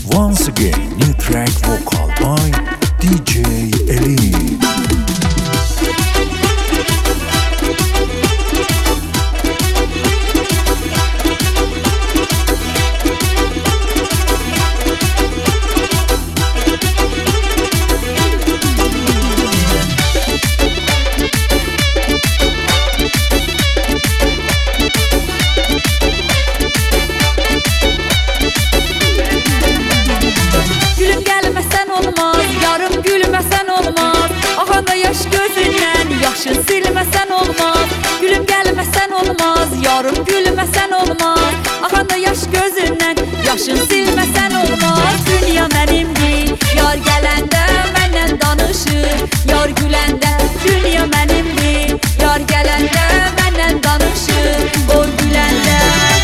Once again, new track vocal by DJ Elin. Yaşın silməsən olmaz, gülüm gəlməsən olmaz, yarım gülməsən olmaz, axanda yaş gözündən, yaşın silməsən olmaz. Dünya mənimdir, yar gələndə məndən danışır, yar güləndə. Dünya mənimdir, yar gələndə məndən danışır, o güləndə.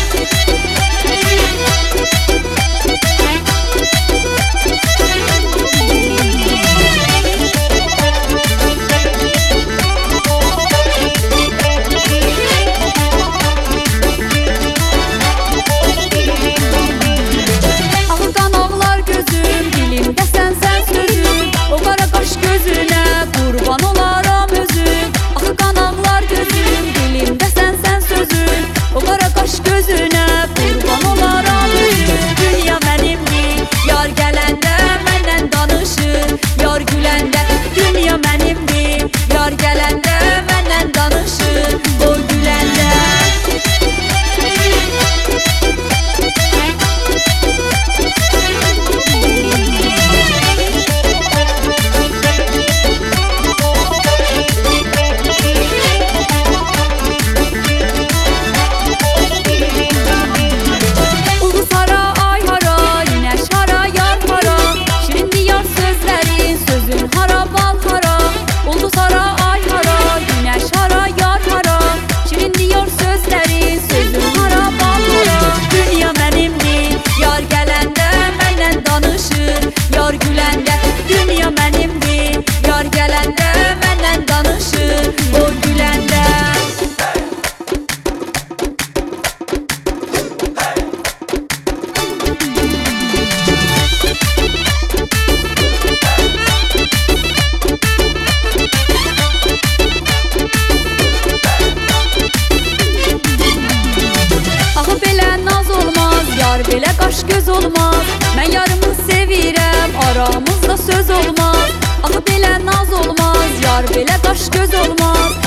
Belə qaş göz olmaz, mən yarımı sevirəm, aramızda söz olmaz. Axı belə naz olmaz, yar belə qaş göz olmaz.